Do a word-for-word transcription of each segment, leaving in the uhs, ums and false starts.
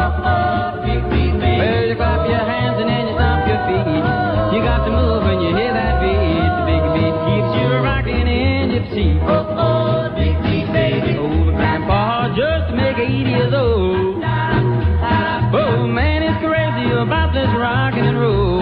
Well, you clap your hands and then you stomp your feet. You got to move when you hear that beat. The big beat keeps you rocking in your seat. Oh, big beat, baby. Old Grandpa just to make eighty years old. Oh, man, it's crazy about this rockin' and roll.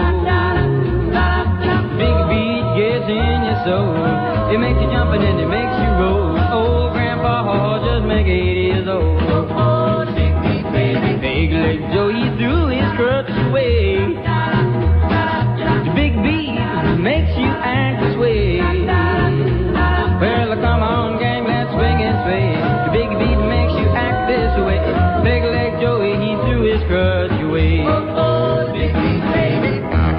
Big beat gets in your soul. It makes you jump and then it makes you roll. Old Grandpa just make eighty years old. Oh, big beat, baby. Big leg Joe, he threw his crutch away. The big beat makes you act this way. Well, come on, gang, let's swing and sway. The big beat makes you act this way. Big leg Joey, he threw his crutch away. Oh, big beat, baby.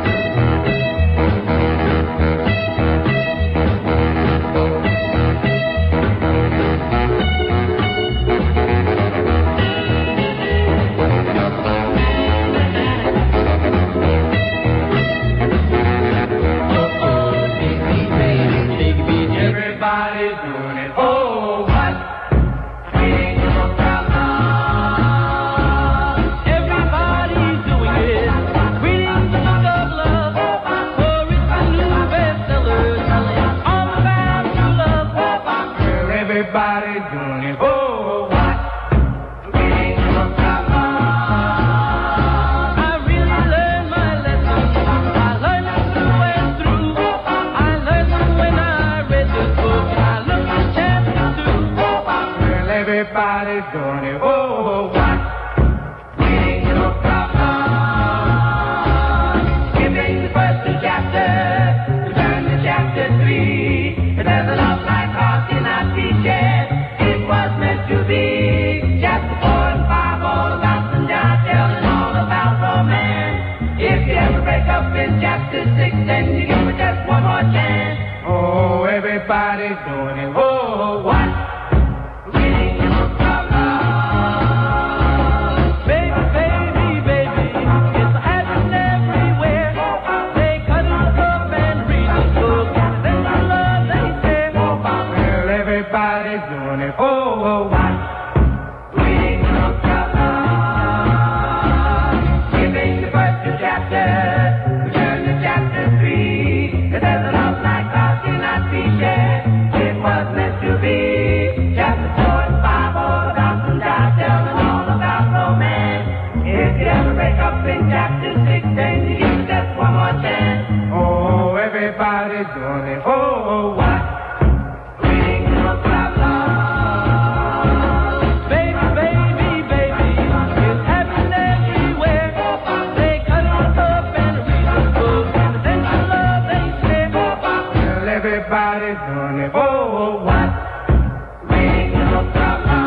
Everybody's doing it. Oh, what? We ain't no problem. Giving the first two chapters, we turn to chapter three. But there's a love like heart cannot be shared. It was meant to be. Chapter four and five, all about Saint John, telling all about romance. If you ever break up in chapter six, then you give it just one more chance. Oh, everybody's doing it. Oh, what? Everybody's doing it. Oh, what? We ain't no problem. Baby, baby, baby, it's happening everywhere. They cut it up and read the book, and then the love they say. Well, everybody's doing it. Oh, what? We ain't no problem.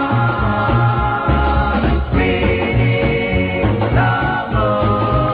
Reading the book.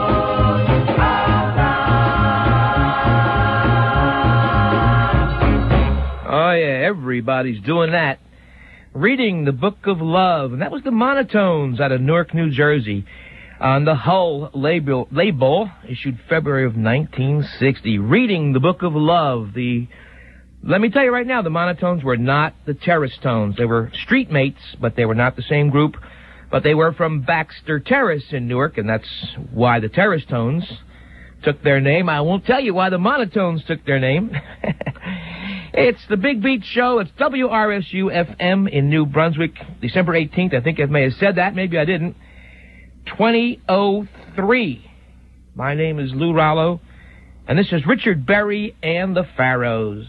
Oh, yeah, everybody's doing that. Reading the Book of Love. And that was the Monotones out of Newark, New Jersey. On the Hull label, label, issued February of nineteen sixty. Reading the Book of Love. The, let me tell you right now, the Monotones were not the Terrace Tones. They were street mates, but they were not the same group. But they were from Baxter Terrace in Newark, and that's why the Terrace Tones took their name. I won't tell you why the Monotones took their name. It's the Big Beat Show. It's W R S U F M in New Brunswick, December eighteenth. I think I may have said that. Maybe I didn't. twenty oh three. My name is Lou Rallo, and this is Richard Berry and the Pharaohs.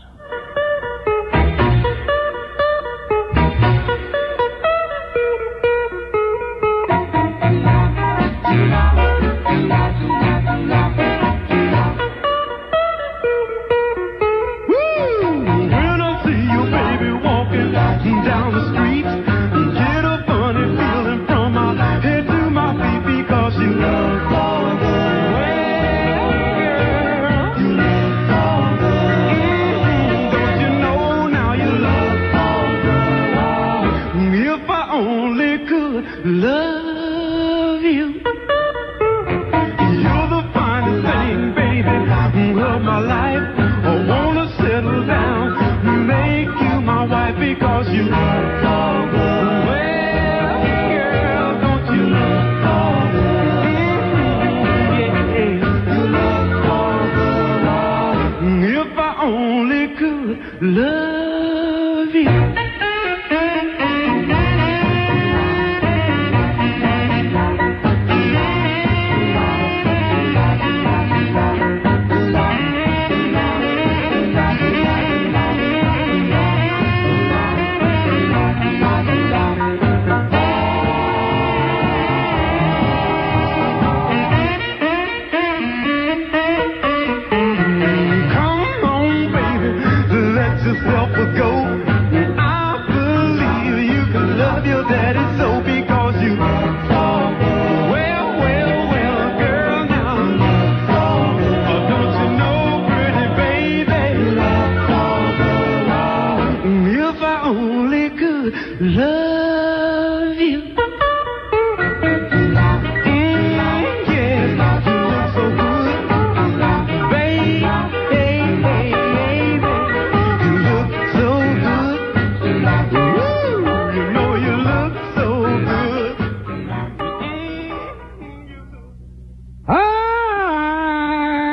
Love you. You're the finest thing, baby, of my life. I wanna settle down, make you my wife because you look so good. Well, girl, don't you look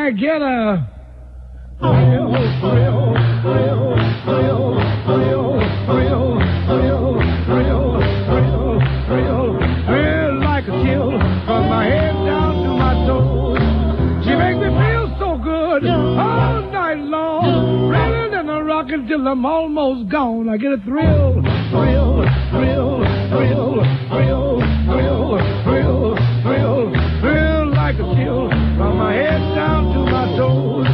I get a thrill, thrill, thrill, thrill, thrill, thrill, thrill, thrill, thrill, thrill, thrill like a chill from my head down to my toes. She makes me feel so good all night long, reeling and a rocking till I'm almost gone. I get a thrill, thrill, thrill, thrill, thrill, thrill, thrill, thrill, thrill like a chill from my head down to my toes.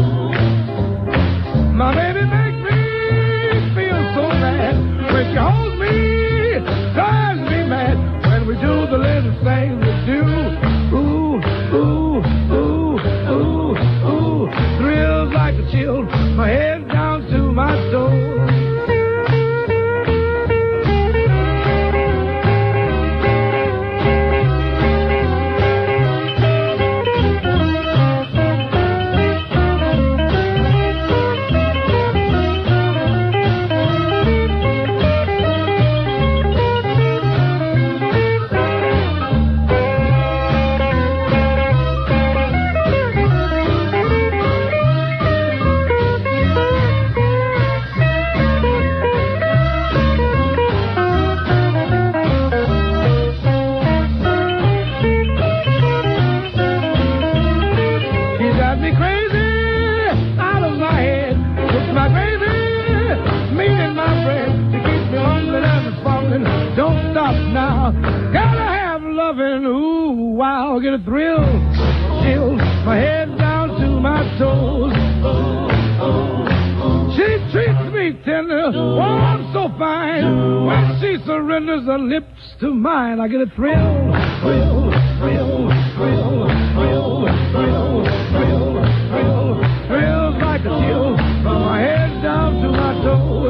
My baby makes me feel so bad when she holds me, drives me mad when we do the little things we do. Ooh, ooh, ooh, ooh, ooh, thrills like a chill, my head down to my toes. Don't stop now. Gotta have loving. Ooh, wow. Get a thrill. Chill. My head down to my toes. She treats me tender. Oh, I'm so fine. When she surrenders her lips to mine, I get a thrill. Thrill, thrill, thrill, thrill, thrill, thrill, thrill, thrills like a chill from my head down to my toes.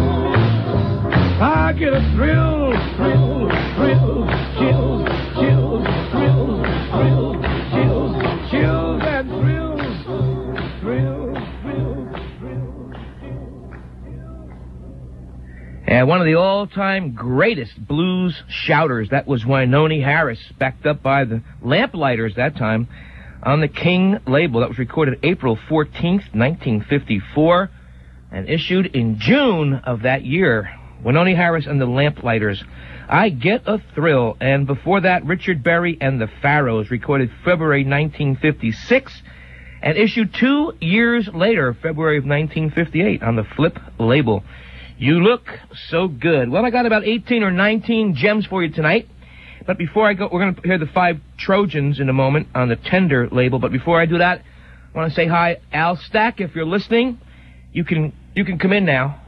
I get a thrill, thrill, thrill, chills, chills, thrills, thrills, chills, chills and thrills, thrills, thrills, thrills, chills. And one of the all-time greatest blues shouters, that was Wynonie Harris, backed up by the Lamplighters that time on the King label. That was recorded April fourteenth, nineteen fifty-four, and issued in June of that year. Wynonie Harris and the Lamplighters, I Get a Thrill. And before that, Richard Berry and the Pharaohs, recorded February nineteen fifty-six and issued two years later, February of nineteen fifty-eight, on the Flip label. You Look So Good. Well, I got about eighteen or nineteen gems for you tonight. But before I go, we're going to hear the Five Trojans in a moment on the Tender label. But before I do that, I want to say hi, Al Stack. If you're listening, you can you can come in now.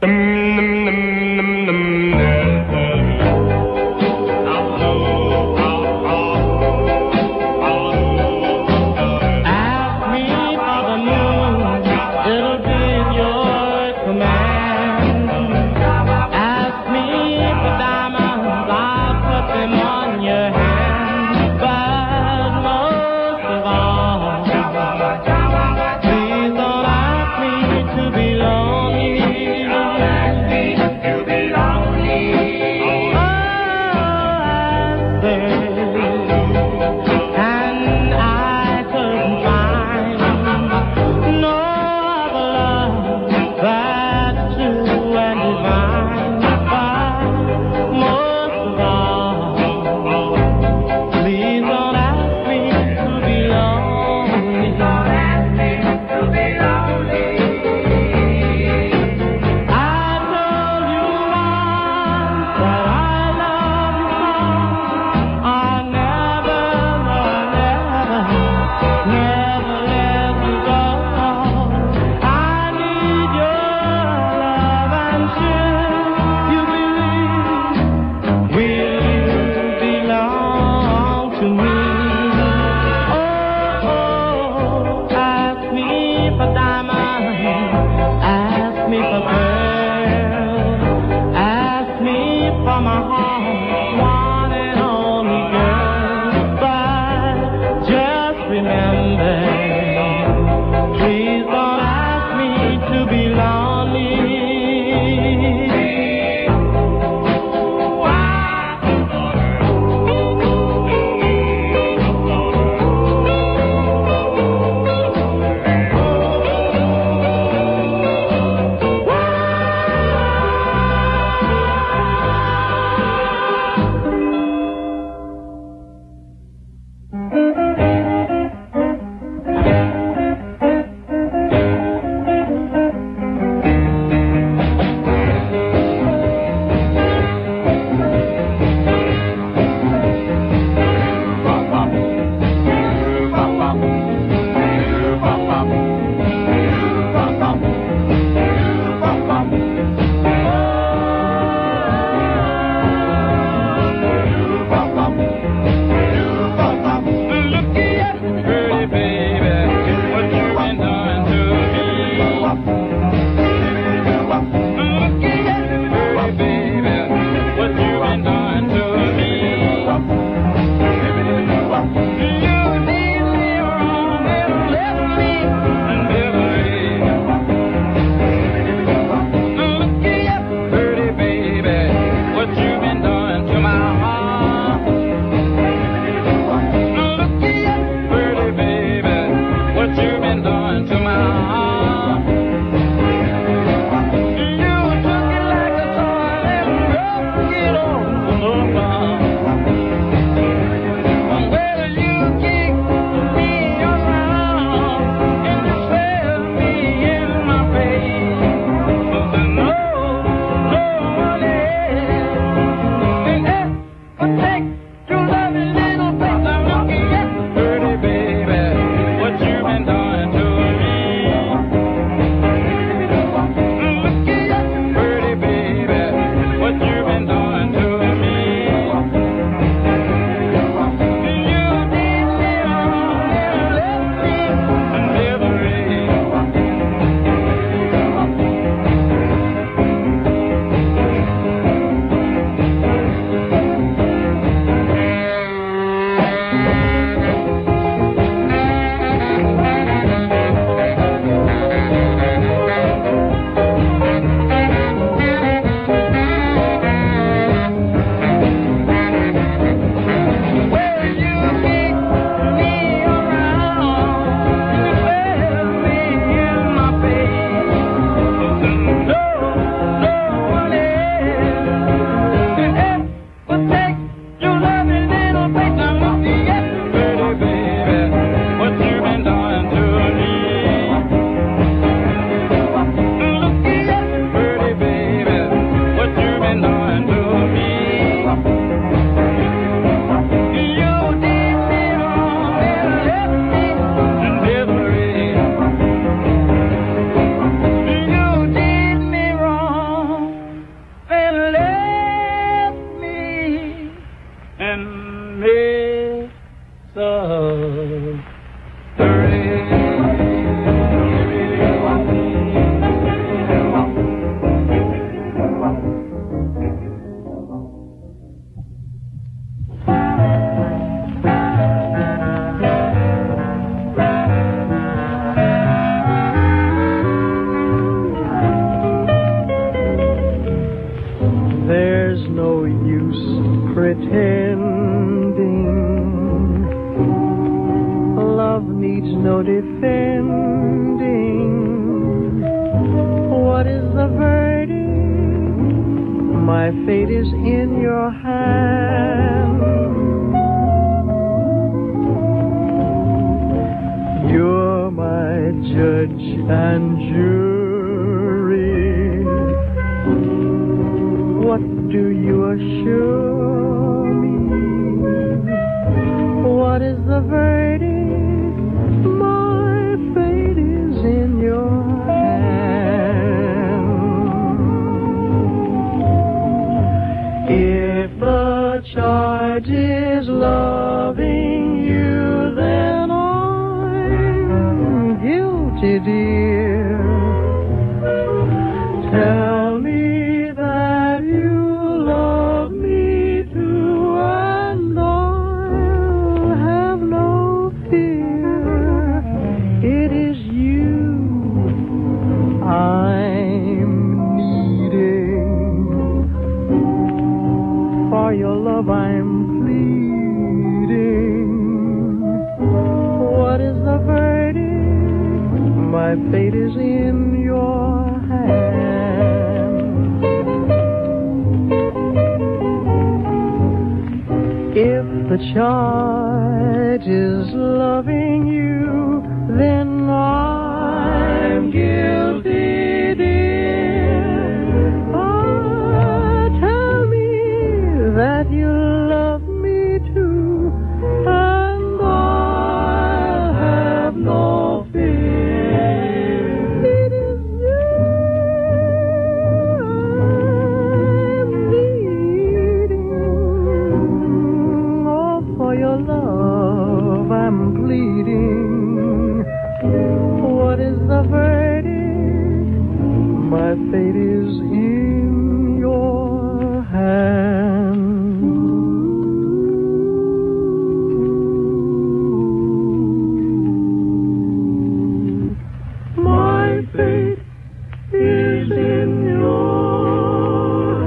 To be lonely. love needs no defending. What is the verdict? My fate is in your hand. You're my judge and jury. What do you assure me? What is the verdict? My fate is in your hand. If the charge is loving you, then I'm guilty, dear. Tell me that you love me too, and I'll have no fear. It is you I'm needing. For your love I'm pleading. What is the verdict? My fate is in your hand. If the charge is loving you, then I'm guilty, dear. Ah, tell me that you love me too, and I'll have no fear. It is you I'm needing. Oh, for your love I'm pleading. What is the verdict? My fate is in your hand. My fate is in your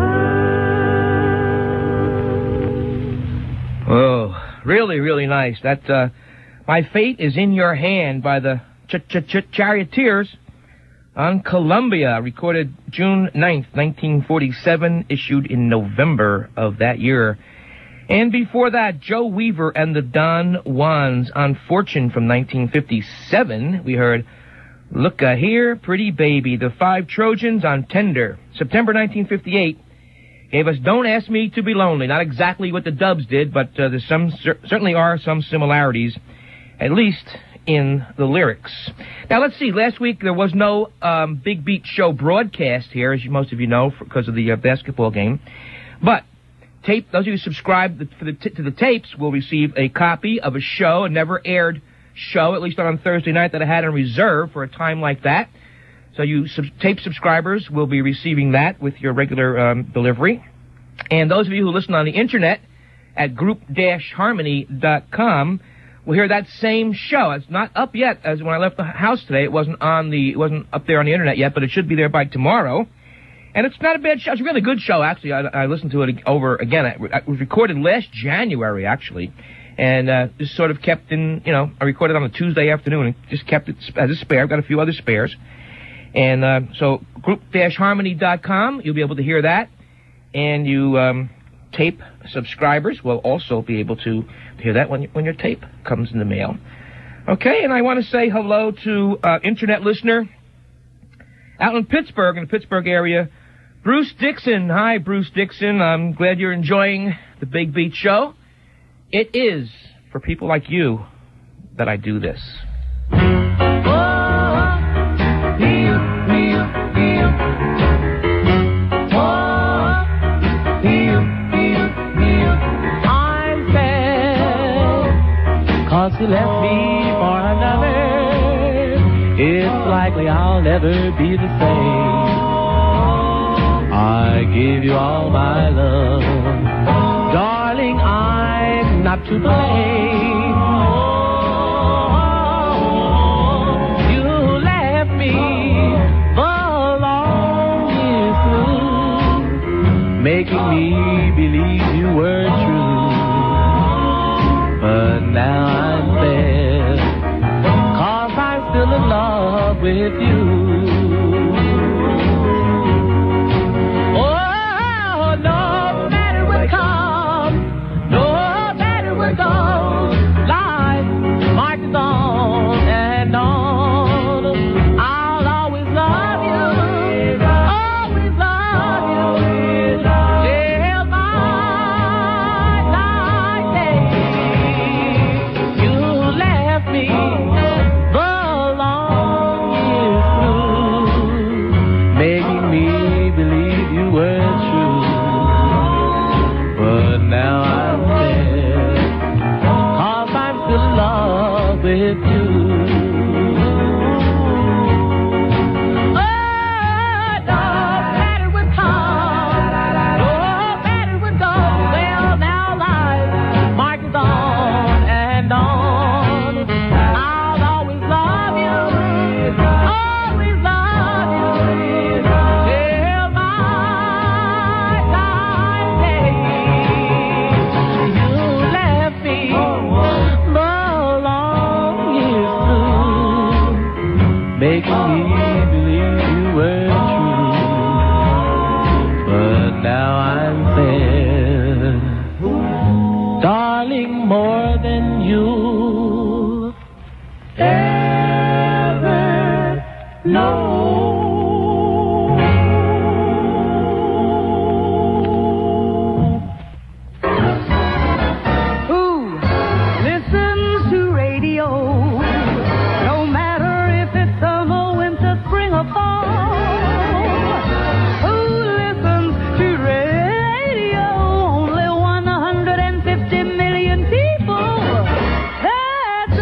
hand. Oh, really, really nice. That, uh, My Fate is in Your Hand by the Ch-Ch-Ch-Charioteers on Columbia, recorded June ninth, nineteen forty-seven, issued in November of that year. And before that, Joe Weaver and the Don Juans on Fortune from nineteen fifty-seven. We heard Look a Here, Pretty Baby. The Five Trojans on Tender, September nineteen fifty-eight, gave us Don't Ask Me to Be Lonely. Not exactly what the Dubs did, but uh, there's some cer- certainly are some similarities, at least in the lyrics. Now, let's see. Last week, there was no um, Big Beat Show broadcast here, as you, most of you know, because of the uh, basketball game. But tape, those of you who subscribe to the, t- to the tapes will receive a copy of a show, a never-aired show, at least on Thursday night, that I had in reserve for a time like that. So you sub- tape subscribers will be receiving that with your regular um, delivery. And those of you who listen on the Internet at group dash harmony dot com will hear that same show. It's not up yet, as when I left the house today. It wasn't on the, it wasn't up there on the Internet yet, but it should be there by tomorrow. And it's not a bad show. It's a really good show, actually. I, I listened to it over again. It, it was recorded last January, actually. And uh, just sort of kept in, you know, I recorded on a Tuesday afternoon and just kept it as a spare. I've got a few other spares. And uh, so group dash harmony dot com, you'll be able to hear that. And you um, tape subscribers will also be able to hear that when, you, when your tape comes in the mail. Okay, and I want to say hello to uh, Internet listener out in Pittsburgh, in the Pittsburgh area, Bruce Dixon. Hi, Bruce Dixon. I'm glad you're enjoying the Big Beat Show. It is for people like you that I do this. I'm sad 'cause he left me for another. It's likely I'll never be the same. I give you all my love, darling, I'm not to blame. You left me the long years through, making me believe you were true. But now I'm sad with you. Oh, no matter what comes, no matter what goes, life marches on and on. I'll always love you, always love you, till my last day. You left me the long years through, making me believe you were true. But now I'm sad, 'cause I'm still in love with you. Making me believe you were true, but now I'm sad, darling, more than you'll ever know. Who listens to radio? No matter if it's summer, winter, spring, or fall. Who listens to radio? Only one hundred fifty million people. That's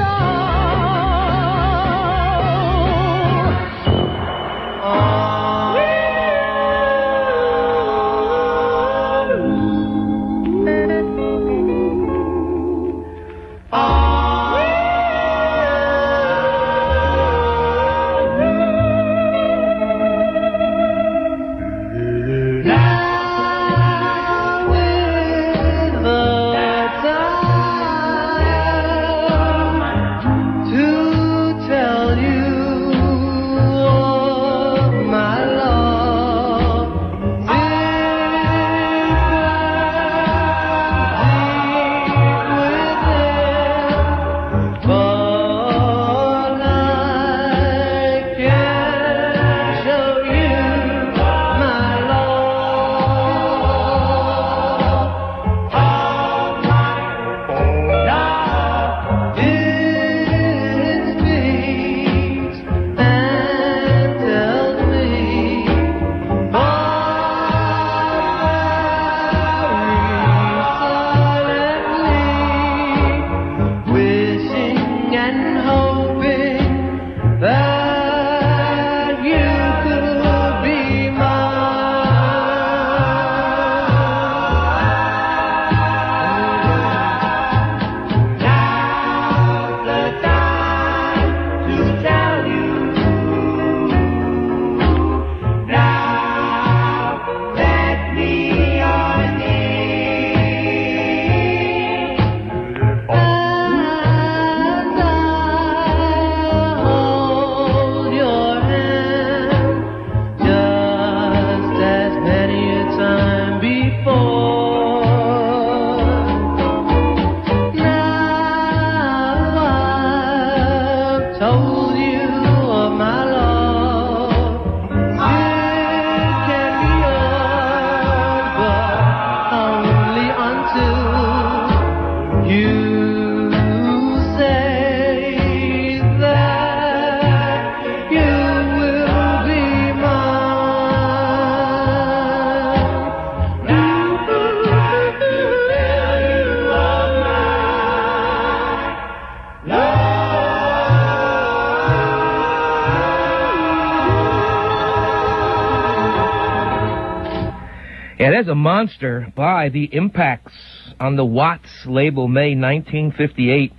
Yeah, there's a monster by the Impacts on the Watts label, May nineteen fifty-eight.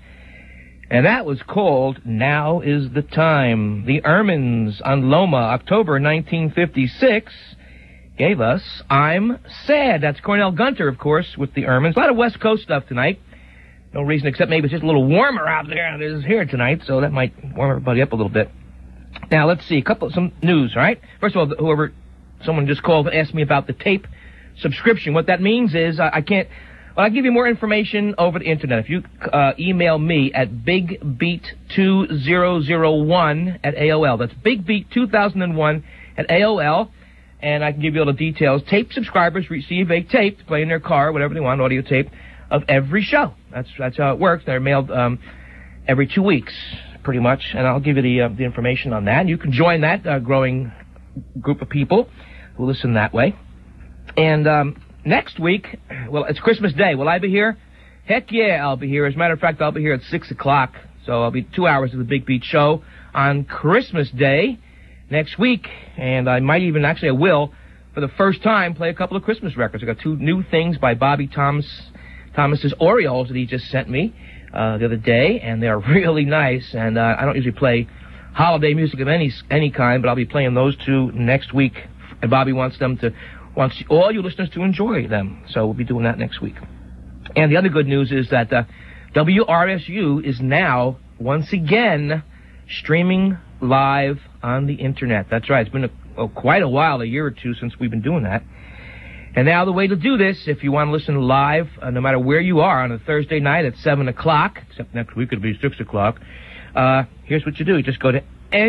And that was called Now Is the Time. The Ermines on Loma, October nineteen fifty-six, gave us I'm Sad. That's Cornell Gunter, of course, with the Ermines. A lot of West Coast stuff tonight. No reason except maybe it's just a little warmer out there than it is here tonight, so that might warm everybody up a little bit. Now, let's see, a couple, some news, all right? First of all, whoever, someone just called and asked me about the tape subscription. What that means is I, I can't, well, I'll give you more information over the internet. If you uh, email me at big beat two thousand one at A O L. That's big beat two thousand one at A O L. And I can give you all the details. Tape subscribers receive a tape to play in their car, whatever they want, audio tape, of every show. That's that's how it works. They're mailed um, every two weeks, pretty much. And I'll give you the uh, the information on that. And you can join that uh, growing group of people who listen that way. And um, next week, well, it's Christmas Day. Will I be here? Heck yeah, I'll be here. As a matter of fact, I'll be here at six o'clock. So I'll be two hours of the Big Beat Show on Christmas Day next week, and I might even, actually I will, for the first time, play a couple of Christmas records. I got two new things by Bobby Thomas, Thomas's Orioles that he just sent me uh, the other day, and they're really nice, and uh, I don't usually play holiday music of any any kind, but I'll be playing those two next week, and Bobby wants them to, wants all you listeners to enjoy them, so we'll be doing that next week. And the other good news is that uh, W R S U is now, once again, streaming live on the internet. That's right. It's been a, oh, quite a while, a year or two, since we've been doing that. And now the way to do this, if you want to listen live, uh, no matter where you are, on a Thursday night at seven o'clock, except next week it'll be six o'clock, uh, here's what you do. You just go to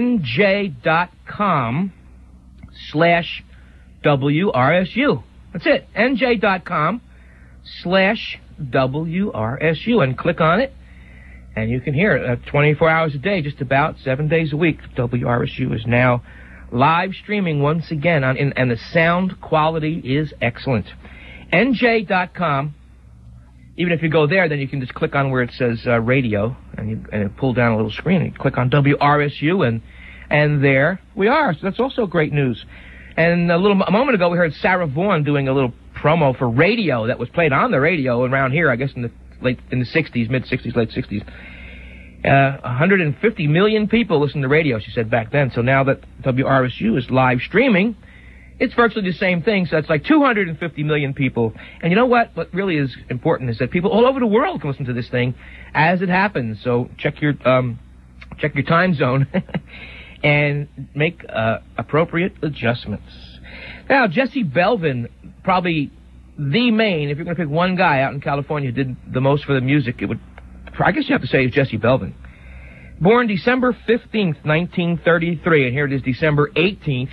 nj.com slash WRSU. That's it. nj.com slash WRSU. And click on it. And you can hear it uh, twenty-four hours a day, just about seven days a week. W R S U is now live streaming once again, on, in, and the sound quality is excellent. N J dot com. Even if you go there, then you can just click on where it says uh, radio, and you and it pull down a little screen, and you click on W R S U, and and there we are. So that's also great news. And a little a moment ago, we heard Sarah Vaughan doing a little promo for radio that was played on the radio around here, I guess, in the late in the sixties, mid-sixties, late sixties. Uh, one hundred fifty million people listen to radio, she said back then. So now that W R S U is live streaming, it's virtually the same thing. So it's like two hundred fifty million people. And you know what? What really is important is that people all over the world can listen to this thing as it happens. So check your um, check your time zone and make uh, appropriate adjustments. Now, Jesse Belvin, probably the main, if you're going to pick one guy out in California who did the most for the music, it would, I guess you have to say, is Jesse Belvin. Born December fifteenth, nineteen thirty-three, and here it is December eighteenth,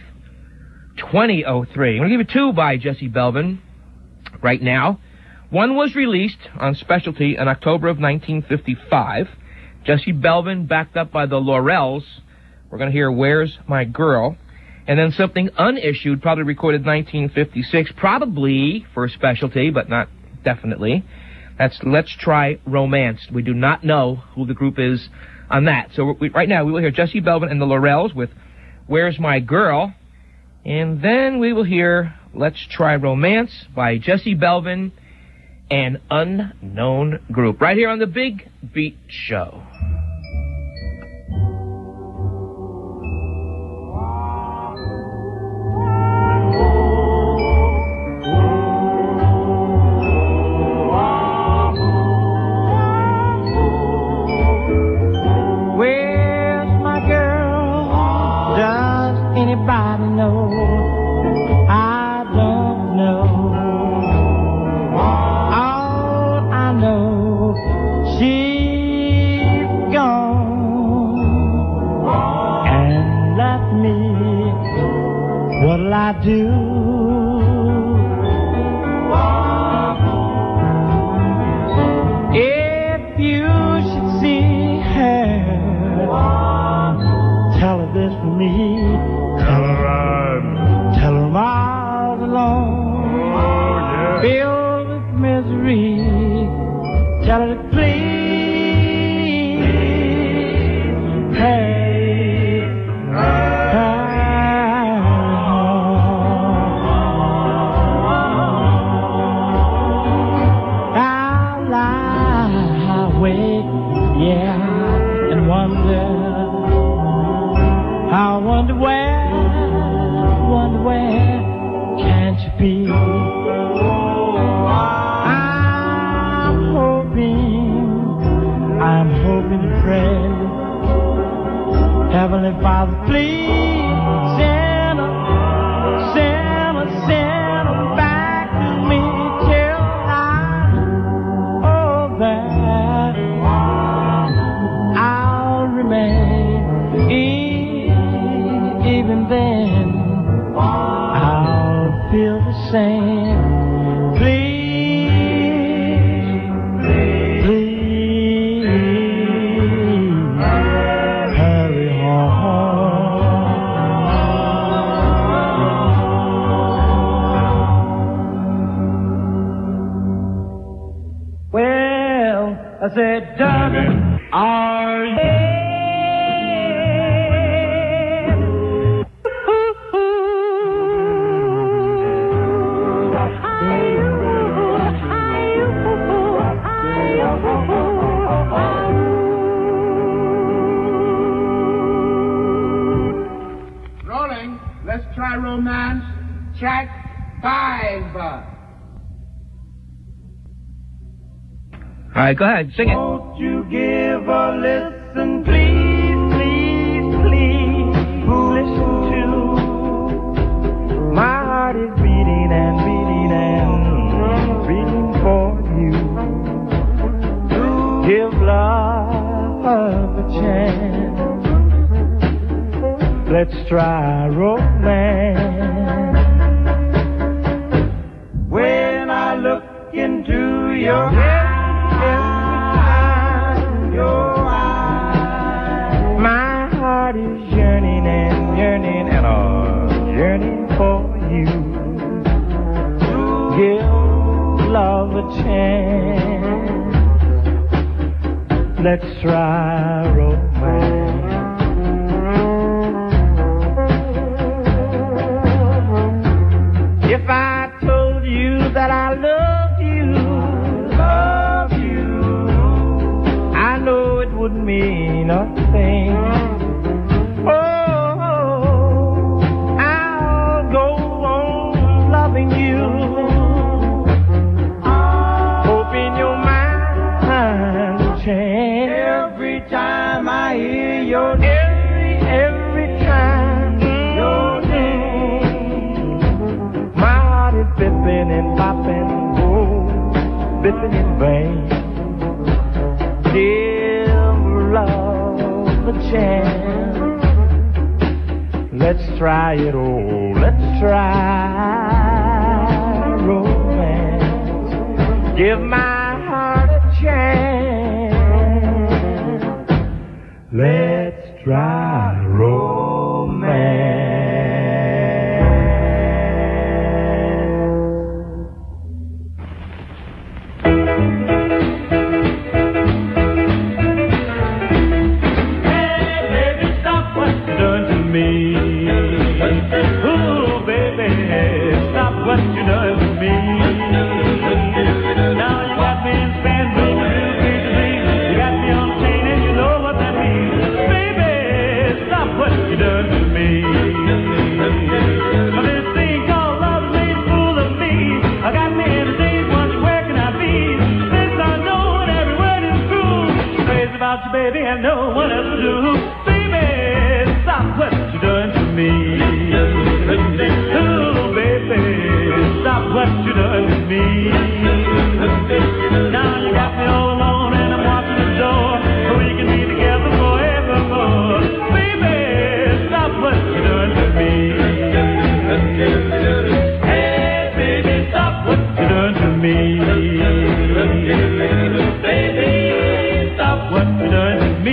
twenty oh three. I'm going to give you two by Jesse Belvin right now. One was released on Specialty in October of nineteen fifty-five. Jesse Belvin, backed up by the Laurels. We're going to hear Where's My Girl? And then something unissued, probably recorded nineteen fifty-six, probably for Specialty, but not definitely. That's Let's Try Romance. We do not know who the group is on that. So we, right now we will hear Jesse Belvin and the Laurels with Where's My Girl? And then we will hear Let's Try Romance by Jesse Belvin and Unknown Group, right here on the Big Beat Show. Heavenly Father. Now please, Santa, Santa, Santa, back to me till I, oh, that I'll remain. E- even then, I'll feel the same. Please, please, hurry home. Well, I said, darling, are you? Rolling. Let's try romance. Track five. All right, go ahead, sing it. Won't you give a listen, please, please, please, listen to my heart is beating and beating and beating for you. Give love a chance. Let's try romance. When I look into your eyes, your eyes, my heart is yearning and yearning and a yearning for you. Give love a chance. Let's try romance. If I told you that I loved you, love you, I know it wouldn't mean a thing. Oh, I'll go on loving you, hoping your mind will change. Every time I hear your name, every, every time your name, my heart is bipping and popping, oh, bipping in vain. Give love a chance. Let's try it, oh, let's try romance. Give my heart a chance. Let's try romance. Ooh, baby, stop what you done to me. Now you got me in San Diego, you got me on chain and you know what that means. Baby, stop what you done to me. This thing called love made a fool of me. I got me in the days, wondering where can I be? Since I know that every word is true, crazy about you, baby, and no one else will do. Baby, stop what you done to me. Oh, baby, stop what you done to me. Now you got me all alone and I'm watching the door, so we can be together forevermore. Baby, stop what you done to me. Hey, baby, stop what you done to me. Baby, stop what you done to me.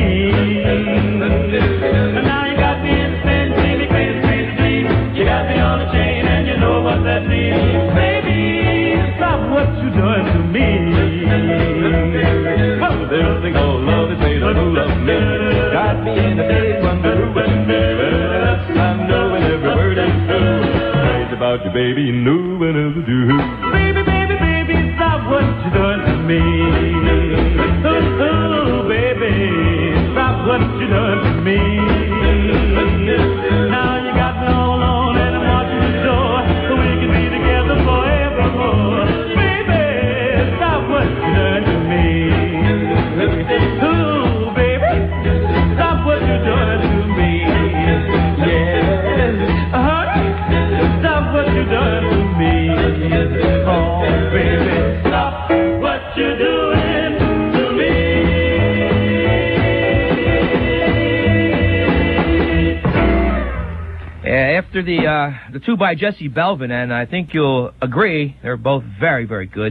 Now you got me in the pen, baby, crazy, crazy dream. You got me on a chain and you know what that means. Baby, stop what you done to me. Oh, there's thing called love that made a fool of me. Got me in the days wondering where to be. I'm knowing every word is true. Crazy about you, baby, you knew when it was due. Baby, baby, baby, stop what you done to me. Oh, oh, baby, stop what you done to me. Now you got me all alone and I'm watching the door, so we can be together forevermore. Baby, stop what you done to me. Oh, baby, stop what you done to me. after the uh, the two by Jesse Belvin, and I think you'll agree, they're both very, very good.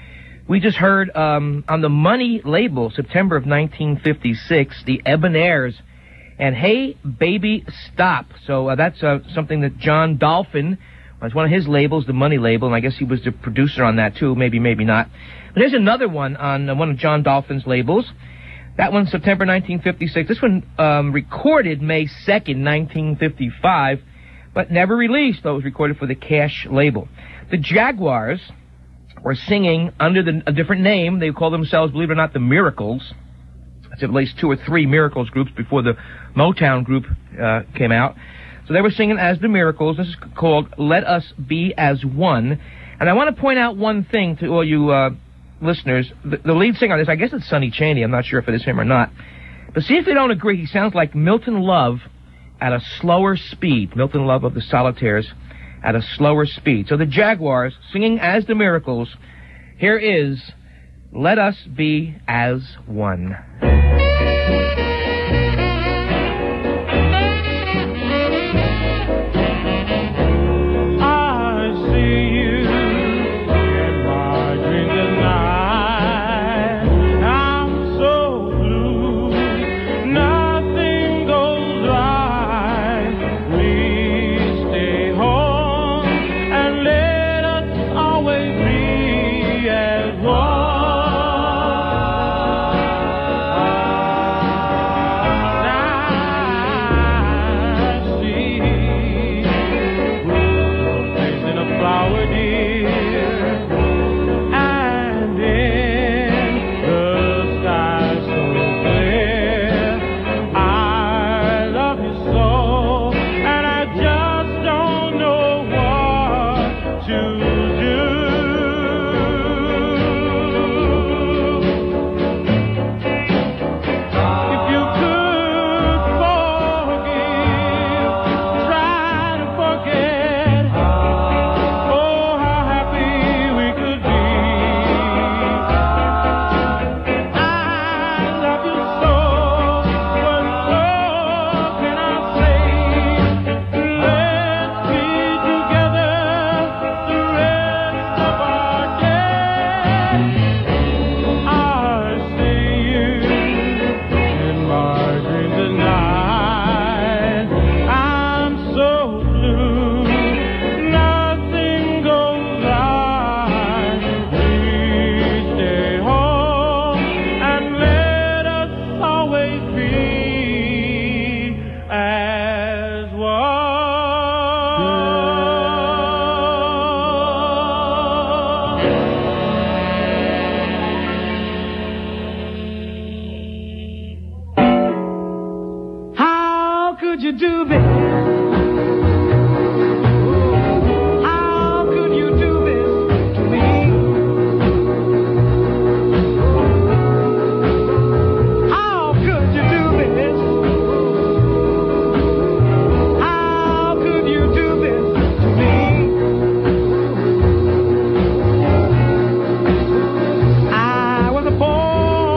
We just heard um, on the Money label, September of nineteen fifty-six, the Ebonairs, and Hey Baby Stop. So uh, that's uh, something that John Dolphin, was one of his labels, the Money label, and I guess he was the producer on that too, maybe, maybe not. But here's another one on uh, one of John Dolphin's labels. That one's September nineteen fifty-six. This one um, recorded May second, nineteen fifty-five, but never released, though it was recorded for the Cash label. The Jaguars were singing under the, a different name. They call themselves, believe it or not, the Miracles. That's at least two or three Miracles groups before the Motown group uh, came out. So they were singing as the Miracles. This is called Let Us Be As One. And I want to point out one thing to all you uh, listeners. The, the lead singer on this, I guess it's Sonny Chaney. I'm not sure if it is him or not. But see if they don't agree. He sounds like Milton Love at a slower speed. Milton Love of the Solitaires at a slower speed. So the Jaguars singing as the Miracles. Here is Let Us Be As One.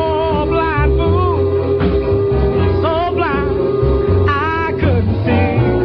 See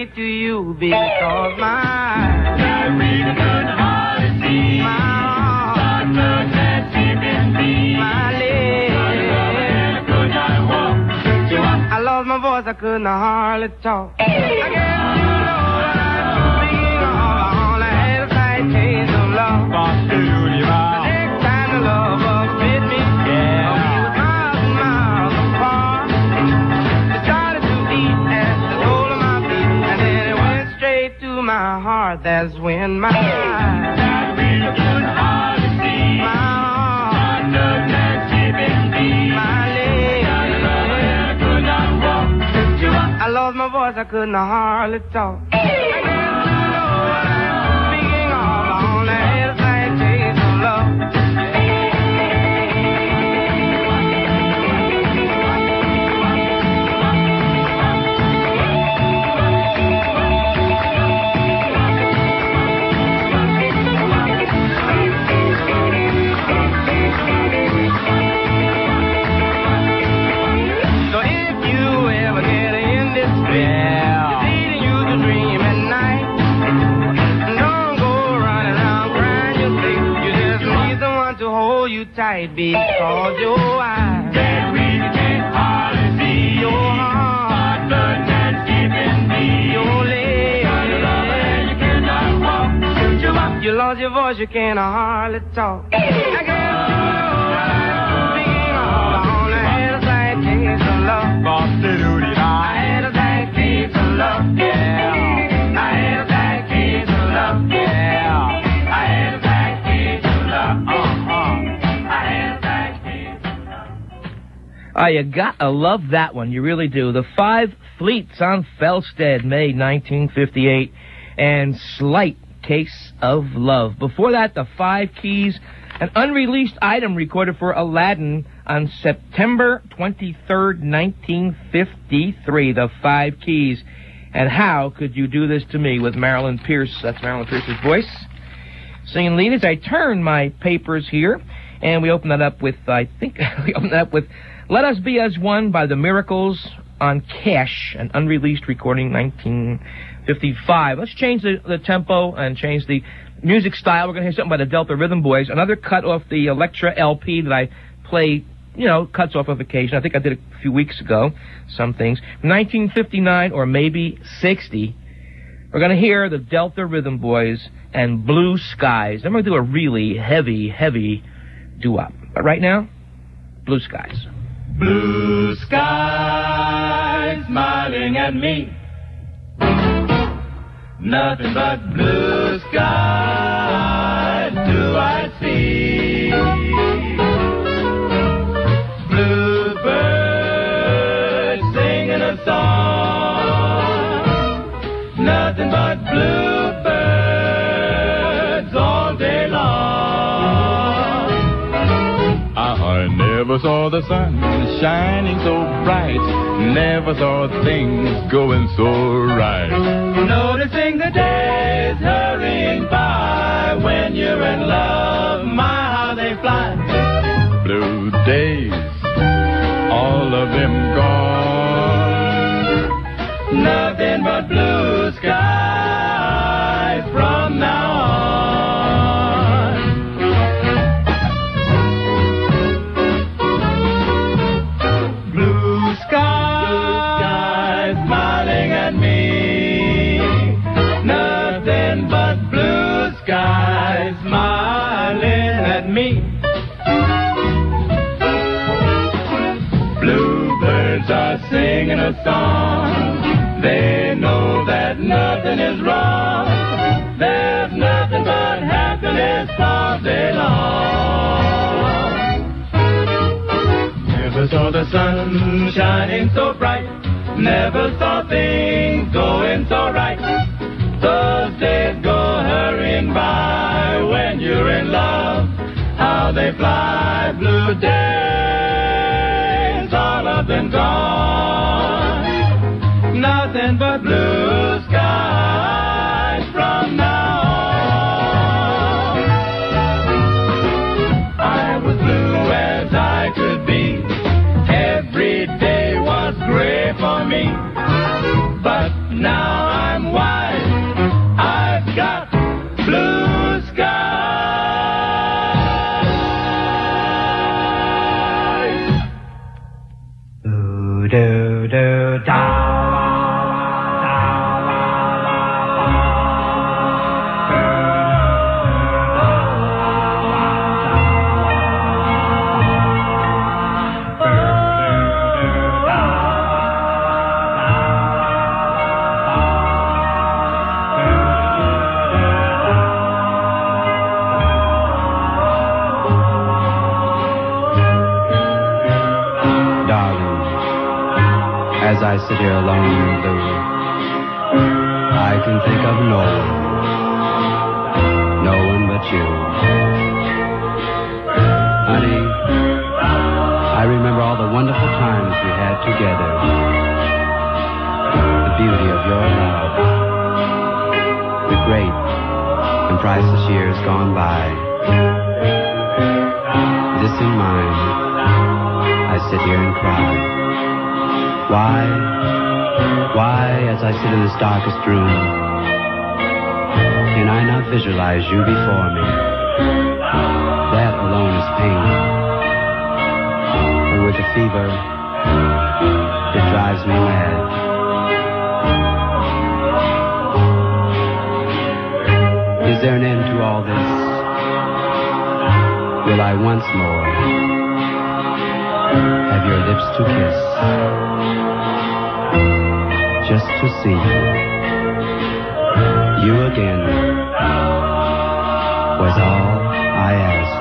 straight to you because my that really good heart is deep. My heart Doctor said she been deep. my leg. Could not walk. You want I lost my voice, I couldn't hardly talk. I guess you know what I'm speaking of. All I had a slight taste of love. The next time the love was with me, Yeah. we was miles and miles apart. It started to beat at the sole of my feet, and then it went straight to my heart. That's when my that really good heart is deep. my heart, Doctor said she been deep. my leg. Could not walk. You want I lost my voice, I couldn't hardly talk. I guess you know what I'm speaking of. I only had a slight taste of love. So if you ever get in this Yeah. leading you to dream at night, don't go running around crying your sick. You just need someone to hold you tight because your eyes, that really good heart is deep. your heart, Doctor said she been deep. your leg. You cannot walk. You want You lost your voice, you can't hardly talk. I guess you know what I'm speaking of. I only had a slight taste of love. I had a slight taste of love. I had a bad case of love. I had a bad case of love. I had a bad case of love. Oh, you gotta love that one. You really do. The Five Fleets on Felstead, May nineteen fifty-eight, and Slight Case of Love. Before that, the Five Keys, an unreleased item recorded for Aladdin on September twenty-third, nineteen fifty-three. The Five Keys. And How Could You Do This to Me with Marilyn Pierce. That's Marilyn Pierce's voice. Singing lead as I turn my papers here, and we open that up with, I think, we open that up with Let Us Be As One by the Miracles on Cash, an unreleased recording, nineteen fifty-five. Let's change the, the tempo and change the music style. We're going to hear something by the Delta Rhythm Boys, another cut off the Electra L P that I play, you know, cuts off of occasion. I think I did it a few weeks ago, some things. nineteen fifty-nine or maybe sixty. We're going to hear the Delta Rhythm Boys and Blue Skies. I'm going to do a really heavy, heavy doo-wop. But right now, Blue Skies. Blue skies smiling at me. Nothing but blue skies do I see. Bluebirds singing a song. Nothing but bluebirds all day long. I never saw the sun shining so bright. Never saw things going so right. Noticing the days hurrying by. When you're in love, my how they fly. Blue days, all of them gone. Nothing but blue skies from now on. Blue skies smiling at me. Nothing but blue skies smiling at me. Bluebirds are singing a song. They know that nothing is wrong. There's nothing but happiness all day long. Never saw the sun shining so bright. Never saw things going so right. Those days go hurrying by. When you're in love, how they fly. Blue days, all of them gone. Nothing but blue skies from now on. I was blue as I could be. Every day was gray for me. But now I'm do do do da. As I sit here alone and blue, I can think of no one, no one but you. Honey, I remember all the wonderful times we had together, the beauty of your love, the great and priceless years gone by. This in mind, I sit here and cry. Why, why, as I sit in this darkest room, can I not visualize you before me? That alone is pain. And with the fever, it drives me mad. Is there an end to all this? Will I once more have your lips to kiss? Just to see you again was all I asked.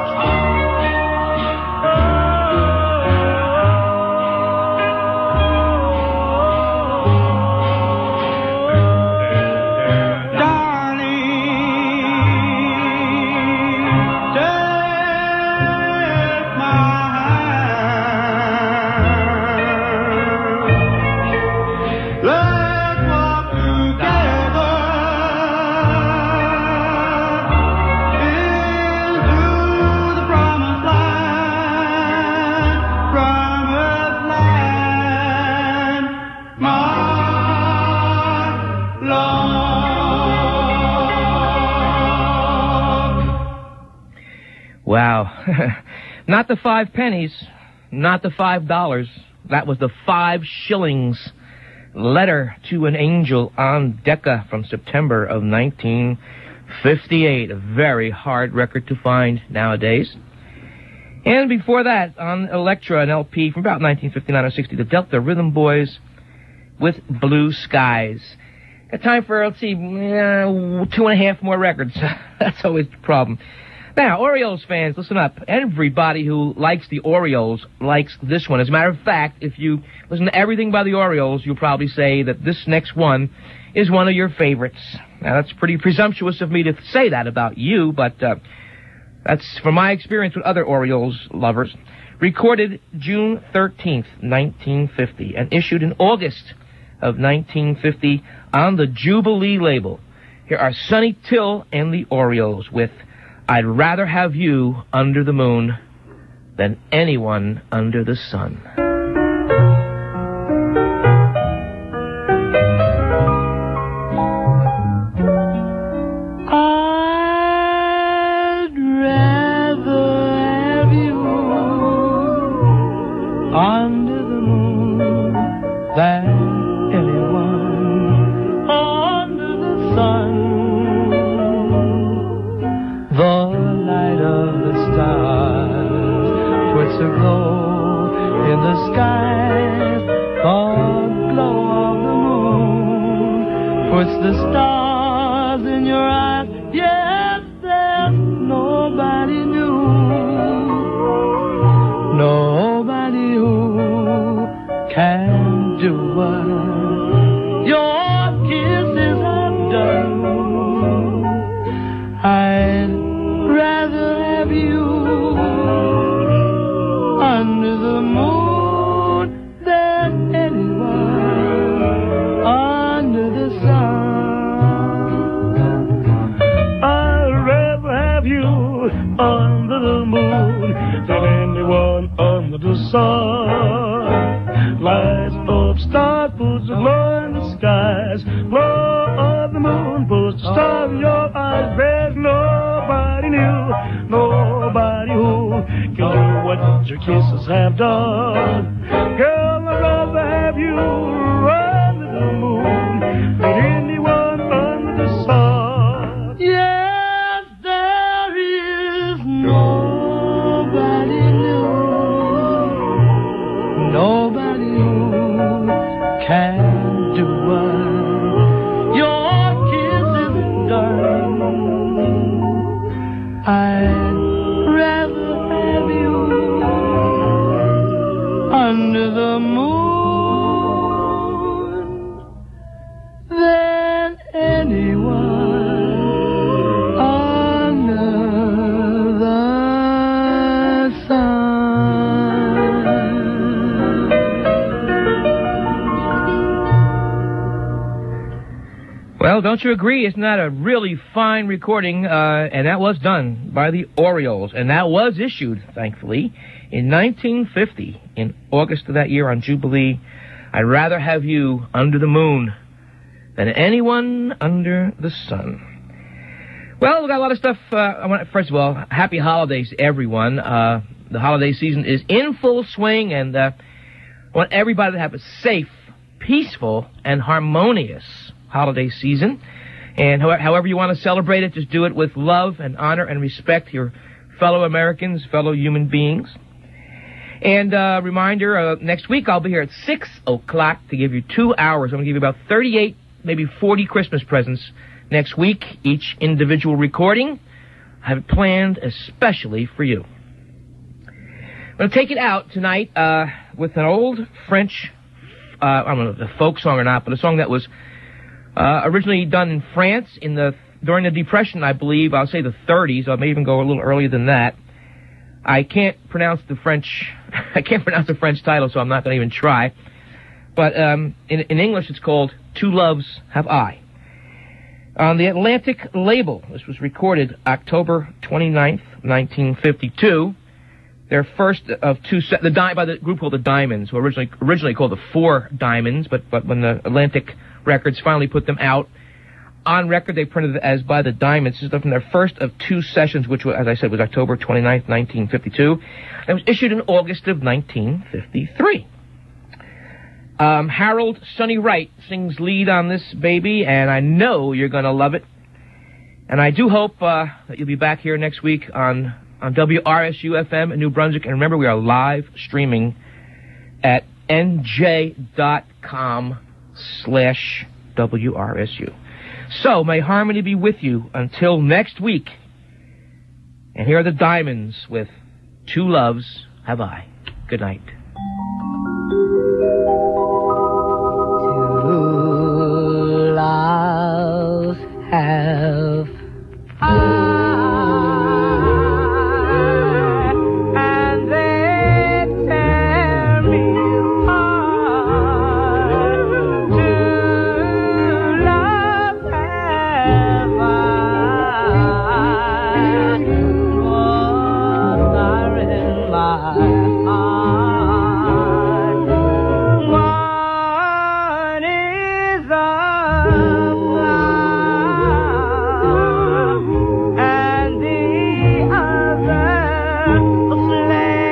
Wow. Not the five pennies, not the five dollars. That was the five shillings. Letter to an Angel on Decca from September of nineteen fifty-eight. A very hard record to find nowadays. And before that, on Elektra, an L P from about nineteen fifty-nine or sixty, the Delta Rhythm Boys with Blue Skies. Got time for, let's see, uh, two and a half more records. That's always the problem. Now, Orioles fans, listen up. Everybody who likes the Orioles likes this one. As a matter of fact, if you listen to everything by the Orioles, you'll probably say that this next one is one of your favorites. Now, that's pretty presumptuous of me to say that about you, but uh, that's from my experience with other Orioles lovers. Recorded June thirteenth, nineteen fifty, and issued in August of nineteen fifty on the Jubilee label. Here are Sonny Till and the Orioles with I'd Rather Have You Under the Moon Than Anyone Under the Sun. I'd rather have you under the moon than anyone under the sun. The light of the stars puts a glow in the skies. The glow of the moon puts the stars in your eyes. Yes, there's nobody new, nobody who can do what your kisses have done. I'd rather have you under the moon than anyone under the sun. I'd rather have you under the moon than anyone under the sun. Lights of stars puts a glow in the skies. Glow of the moon puts a star in your eyes. There's nobody new, nobody who can do what your kisses have done. Girl, I'd rather have have you under the moon than anyone under the sun. Yes, there is nobody new, nobody who can do what your kisses done. I'd rather have you under the moon than anyone under the sun. Well, don't you agree? Isn't that a really fine recording? Uh, and that was done by the Orioles. And that was issued, thankfully, in nineteen fifty, in August of that year on Jubilee. I'd rather have you under the moon than anyone under the sun. Well, we've got a lot of stuff. Uh, I want, first of all, happy holidays, everyone. Uh, the holiday season is in full swing, and uh, I want everybody to have a safe, peaceful, and harmonious holiday season. And however, however you want to celebrate it, just do it with love and honor and respect your fellow Americans, fellow human beings. And uh, reminder, uh, next week I'll be here at six o'clock to give you two hours. I'm going to give you about thirty-eight, maybe forty Christmas presents next week, each individual recording. I have it planned especially for you. I'm going to take it out tonight uh, with an old French, uh, I don't know if it's a folk song or not, but a song that was uh, originally done in France in the during the Depression, I believe. I'll say the thirties. I may even go a little earlier than that. I can't pronounce the French. I can't pronounce the French title, so I'm not going to even try. But um, in, in English, it's called "Two Loves Have I." On the Atlantic label, this was recorded October twenty-ninth, nineteen fifty-two. Their first of two set, the di- by the group called the Diamonds, who originally originally called the Four Diamonds, but but when the Atlantic Records finally put them out on record, they printed it as by the Diamonds. This is from their first of two sessions, which, was, as I said, was October twenty-ninth, nineteen fifty-two. It was issued in August of nineteen fifty-three. Um, Harold Sonny Wright sings lead on this baby, and I know you're going to love it. And I do hope uh, that you'll be back here next week on, on W R S U F M in New Brunswick. And remember, we are live streaming at nj.com slash WRSU. So, may harmony be with you until next week. And here are the Diamonds with Two Loves Have I. Good night. Two loves have I.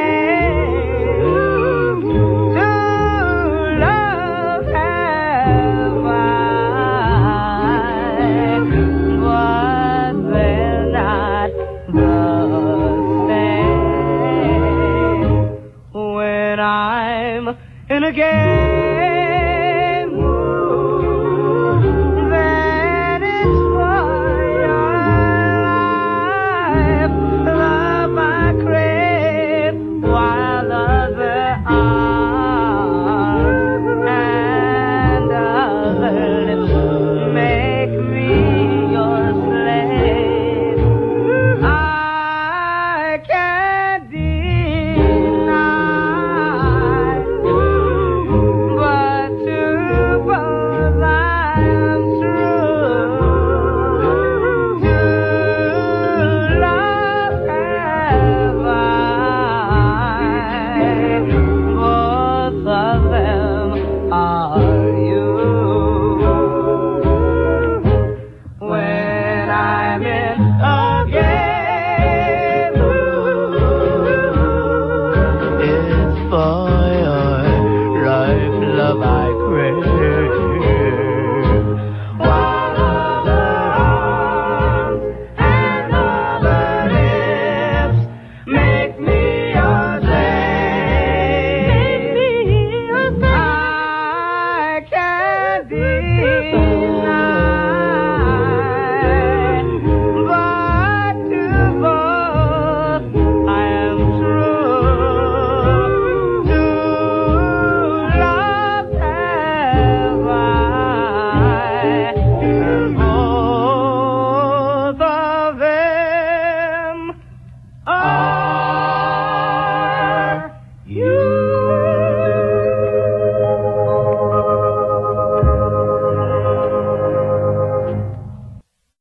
Have